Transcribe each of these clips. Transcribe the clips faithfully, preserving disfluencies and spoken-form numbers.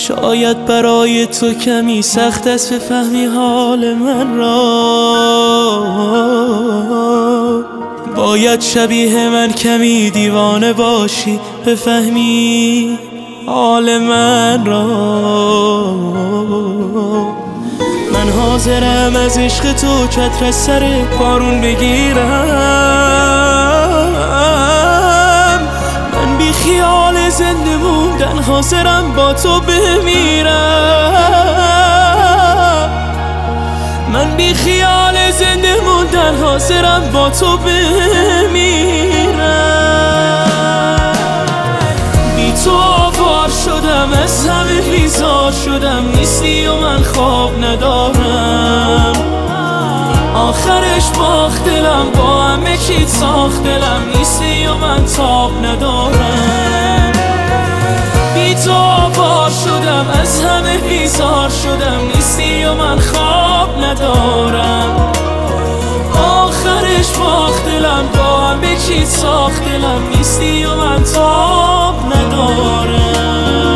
شاید برای تو کمی سخت است بفهمی حال من را. باید شبیه من کمی دیوانه باشی بفهمی حال من را. من حاضرم از عشق تو چتر از سر بارون بگیرم. من بی خیال زنده موندن حاضرم با تو بمیرم. من بی خیال زنده موندن حاضرم با تو بمیرم. بی تو آوار شدم از همه بیزار شدم، نیستی و من خواب ندارم. آخرش باخت دلم با همه چیت ساخت دلم، نیستی و من تاب ندارم. بی تو آوار شدم از همه بیزار شدم، نیستی و من خواب ندارم. آخرش باخت دلم با همه چیت ساخت دلم، نیستی و من تاب ندارم.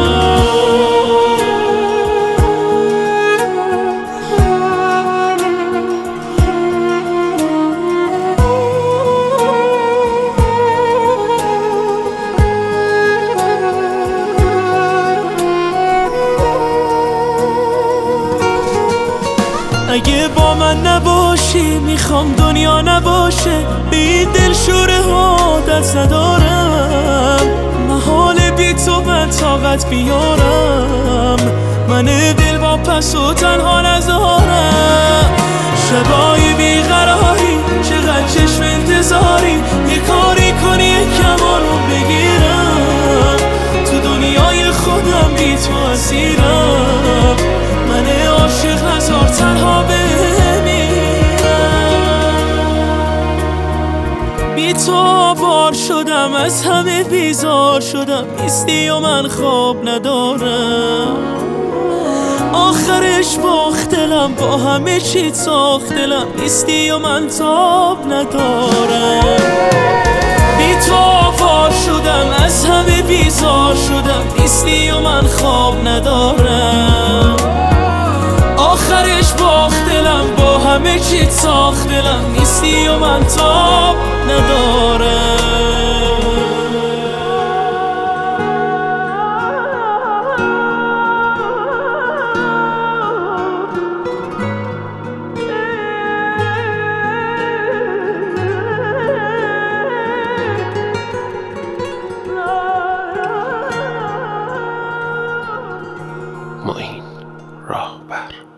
اگه با من نباشی میخوام دنیا نباشه، بی دل شوره ها دست ندارم. محال بی تو من طاقت بیارم، من دل با پس و تنها نذارم. شبای بیقراری چقدر چشم انتظاری، یه کاری کنی یه کمارو بگیرم. تو دنیای خودم بی تو اسیرم، من عاشق هزار تنها بمیرم. بی تو آوار شدم از همه بیزار شدم، نیستی و من خواب ندارم. آخرش باخت دلم با همه چیت ساخت دلم، نیستی و من تاب ندارم. بی تو آوار شدم از همه بیزار شدم، نیستی و من خواب ندارم. آخرش باخت دلم با همه چیت ساخت دلم، نیستی و من تاب ندارم. معین راهبر.